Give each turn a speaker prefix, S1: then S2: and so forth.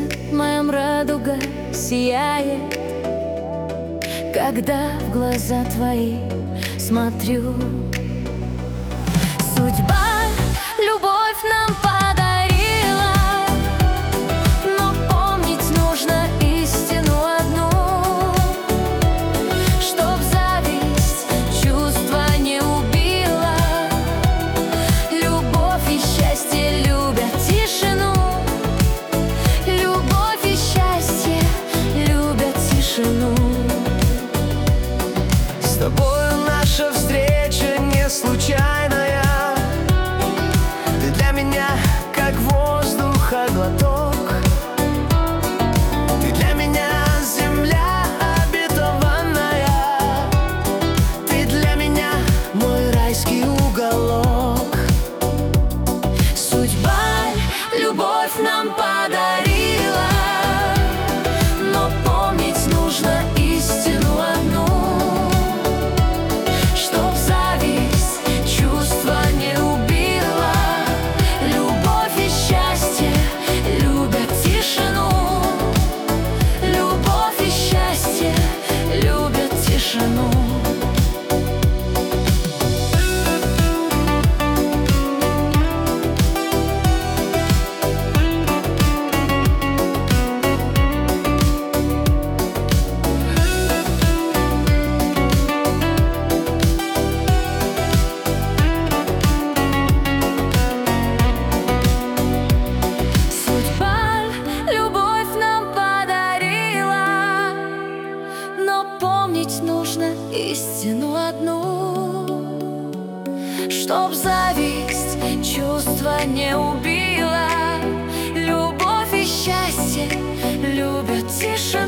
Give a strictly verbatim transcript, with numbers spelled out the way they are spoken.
S1: в моем радуга сияет, когда в глаза твои смотрю. Судьба любовь нам подарила, но помнить нужно истину одну, чтоб зависть чувства не убила. Любовь и счастье любят тишину, любовь и счастье любят тишину.
S2: С тобою наша встреча не случайная. Ты для меня как воздуха глоток. Ты для меня земля обетованная. Ты для меня мой райский уголок.
S1: Судьба любовь нам подарила, но помнить нужно истину одну, чтоб зависть чувства не убила. Любовь и счастье любят тишину, любовь и счастье любят тишину. Помнить нужно истину одну, чтоб зависть чувства не убила. Любовь и счастье любят тишину.